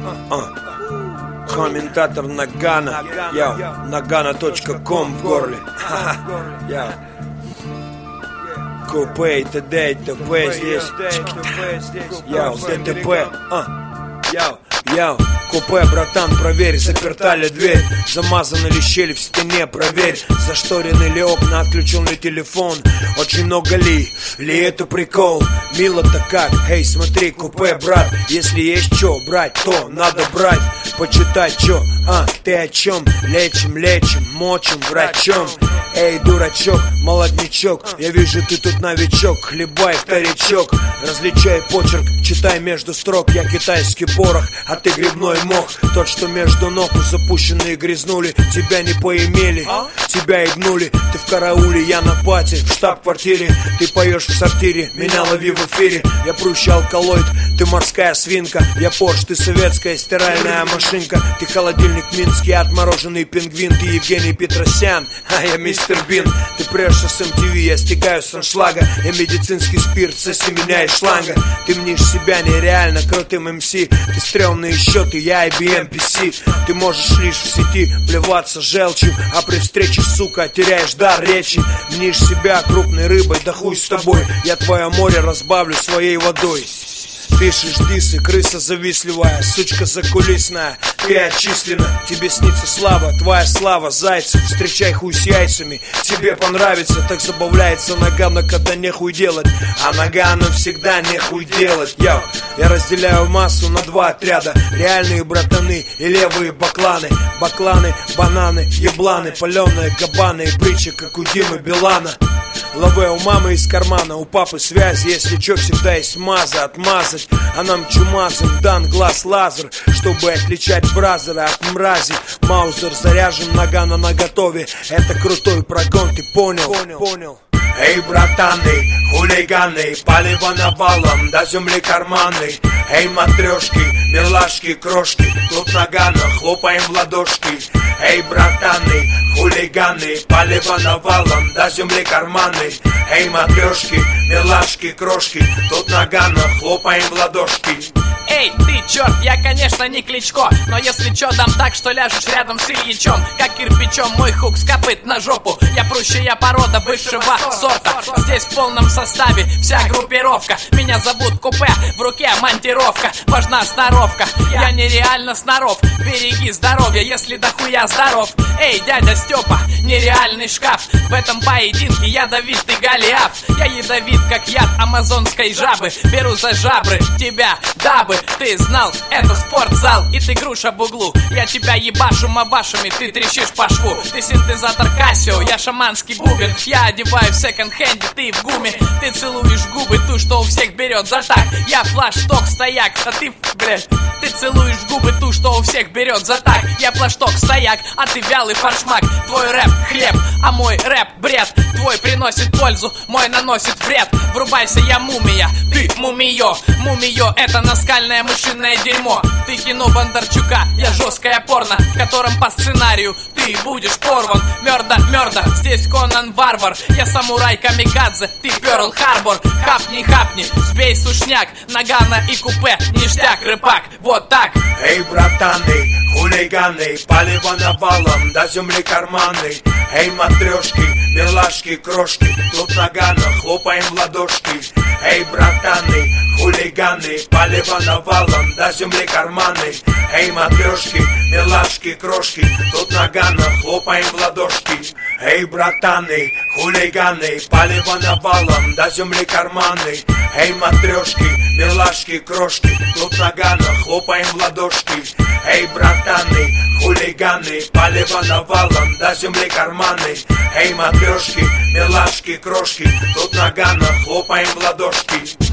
Комментатор Нагана, nagana.com в горле. Купе и т.д. и т.п. здесь. ДТП. Купе, братан, проверь, заперта ли дверь, замазаны ли щели в стене, проверь, зашторены ли окна, отключен ли телефон, очень много ли это прикол, мило-то как, эй, смотри, купе, брат, если есть что брать, то надо брать, почитать что, ты о чем, лечим, мочим врачом, эй, дурачок, молоднячок, я вижу, ты тут новичок, хлебай вторичок, различай почерк, читай между строк, я китайский порох, а ты грибной мох, тот, что между ног запущенные грязнули, тебя не поимели, тебя ебнули, ты в карауле, я на пати, в штаб-квартире, ты поешь в сортире, меня лови в эфире, я прущий алкалоид, ты морская свинка, я Порш, ты советская стиральная машинка, ты холодильник минский, отмороженный пингвин, ты Евгений Петросян, а я мистер Бин, ты прешься с MTV, я стегаю с аншлага, я медицинский спирт, соси меня из шланга, ты мнишь себя нереально крутым МС, ты стрёмные счеты, я IBM PC, ты можешь лишь в сети плеваться желчью, а при встрече, сука, теряешь дар речи, мнишь себя крупной рыбой, да хуй с тобой, я твое море разбавлю своей водой. Пишешь дисы, крыса завистливая, сучка закулисная, ты отчислена, тебе снится слава, твоя слава, зайцев, встречай хуй с яйцами, тебе понравится, так забавляется Нагана, когда нехуй делать, а Нагану всегда нехуй делать, я разделяю массу на два отряда, реальные братаны и левые бакланы, бананы, ебланы, паленые кабаны и притча, как у Димы Билана. Лаве у мамы из кармана, у папы связи, если чё, всегда есть маза, отмазать. А нам чумазым дан глаз лазер, чтобы отличать бразера от мрази. Маузер заряжен, Нагана наготове, это крутой прогон, ты понял? Эй, братаны, хулиганы, палево навалом, до земли карманы. Эй, матрешки, милашки, крошки, тут Нагана, хлопаем в ладошки. Эй, братаны, хулиганы, палево навалом, до земли карманы. Эй, матрешки, милашки, крошки, тут Нагана, хлопаем в ладошки. Эй, ты черт, я, конечно, не Кличко, но если чё, дам так, что ляжешь рядом с Ильичом, как кирпичом мой хук скопыт на жопу. Я прущая порода высшего сорта, здесь в полном составе вся группировка. Меня зовут Купе, в руке монтировка, важна сноровка, я нереально сноров. Береги здоровье, если дохуя здоров. Эй, дядя Степа, нереальный шкаф, в этом поединке ядовитый Голиаф. Я ядовит, как яд амазонской жабы, беру за жабры тебя, дабы ты знал, это спортзал, и ты груша в углу. Я тебя ебашу мавашами, ты трещишь по шву. Ты синтезатор Кассио, я шаманский бубен. Я одеваю в секонд-хенде, ты в гуме. Ты целуешь губы, ту, что у всех берет за так. Я флашток стояк, а ты, блядь. Ты целуешь губы, ту, что у всех берет за так. Я флашток стояк, а ты вялый форшмак. Твой рэп хлеб, а мой рэп бред. Твой приносит пользу, мой наносит вред. Врубайся, я мумия, ты мумиё. Мумиё, это наскальное мышиное дерьмо. Ты кино Бондарчука, я жесткое порно, в котором по сценарию ты будешь порван. Мёрда, здесь Конан Варвар. Я самурай камикадзе, ты Пёрл Харбор. Хапни, сбей сушняк, Нагана и Купе, ништяк, рыбак, вот так. Эй, братаны, хулиганы, палево навалом, до земли карманы. Эй, матрешки, милашки, крошки, тут Нагана, хлопаем в ладошки. Эй, братаны, хулиганы, палево навалом, до земли карманы. Эй, матрешки, милашки, крошки, тут Нагана, хлопаем в ладошки. Эй, братаны, хулиганы, палево навалом, до земли карманы. Эй, матрешки, милашки, крошки, тут Нагана, хлопаем в ладошки. Эй, братаны, хулиганы, палево навалом, до земли карманы. Эй, матрешки, милашки, крошки, тут Нагана, хлопаем в ладошки.